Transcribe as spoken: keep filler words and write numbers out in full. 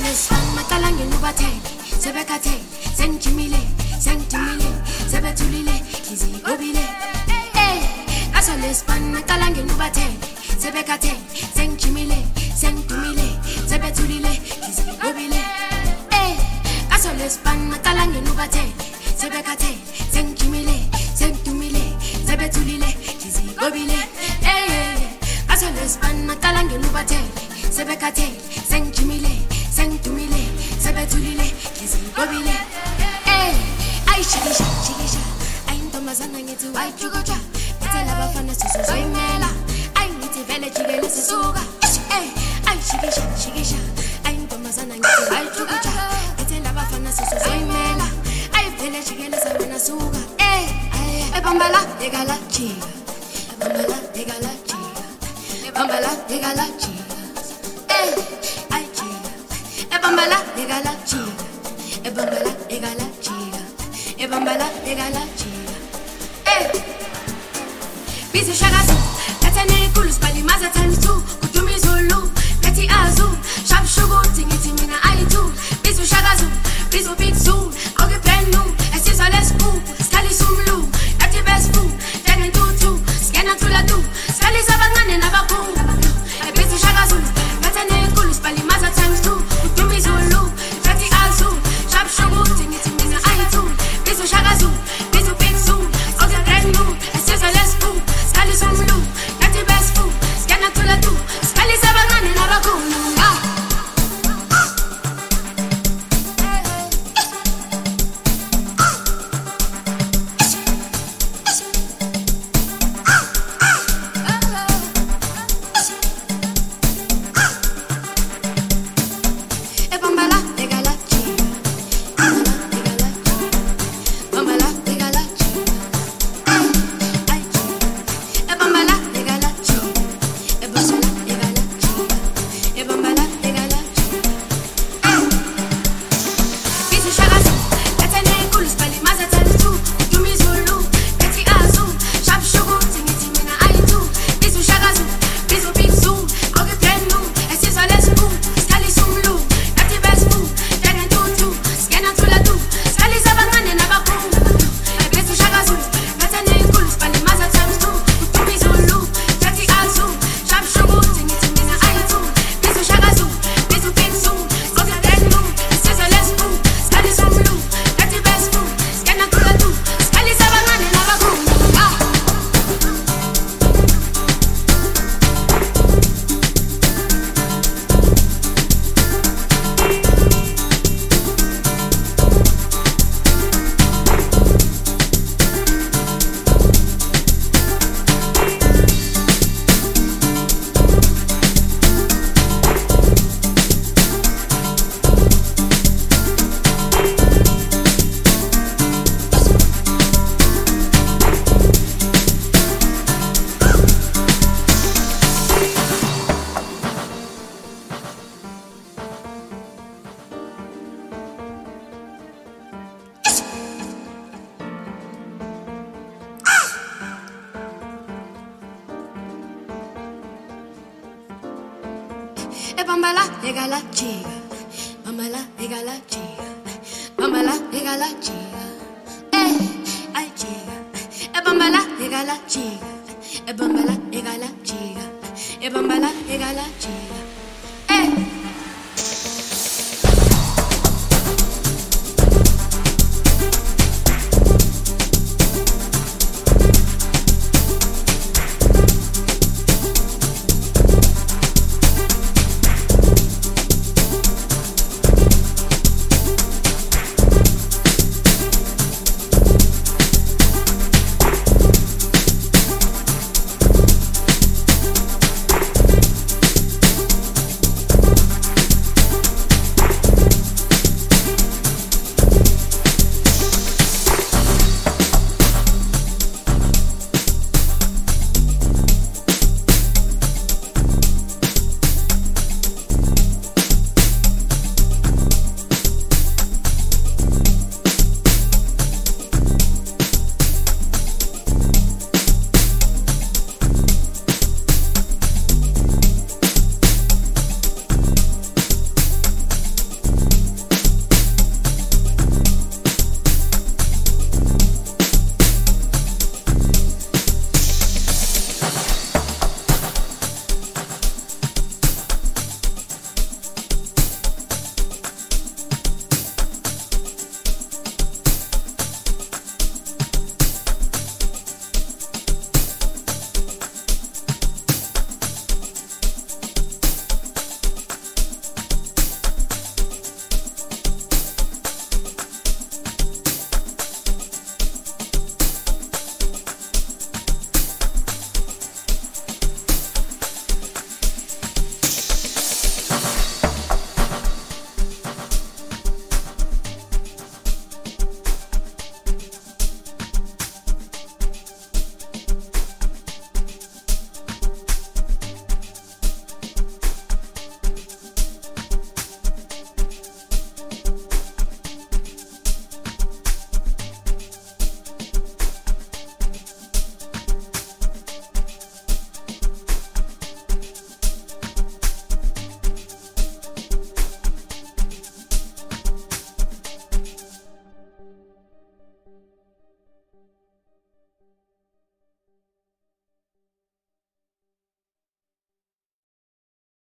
lesifana maqala ngenubathele sebekhathele sengijimile sengijimile sebethulile izigobile eh aso lesifana maqala ngenubathele sebekhathele sengijimile sengidumile sebethulile izigobile eh aso lesifana maqala ngenubathele sebekhathele sengijimile sengidumile sebethulile izigobile eh aso lesifana maqala ngenubathele sebekhathele sengijimile sengidumile sebethulile izigobile eh ayishikisha shikisha ayintombazana ngithi wayijukuja ngithela abafana sizozoyimela ayingithi vele jikele sisuka eh ayishikisha shikisha ayintombazana ngithi wayijukuja ngithela abafana sizozoyimela ayivele jikele sabona suka eh ebambala ekala jika ebambala ekala jika ebambala ekala jika eh ay jika ebambala ekala jika ebambala ekala jika ebambala ekala jika eh bizi shakazu kathene inkulu sibali maza times two kuduma izulu kathi azu shap shukuthi ngithi mina ayitu bizi shakazu bizi big zoom okay brand new esizwa lesiphu sikhali sumlu kathi best food njengentutu skena thula tu sikhali sabancane nabakhulu bizi shakazu kathene inkulu sibali maza times two kuduma izulu kathi azu shap shukuthi ngithi mina ayitu bizi shakazu bizi big zoom okay brand new esizwa lesiphu sikhali sumlu kathi best food skena thula tu sikhali sabancane nabakhulu Bambala egala chiga bambala egala chiga bambala egala chiga eh ay chiga e bambala egala chiga e bambala egala chiga e bambala egala chiga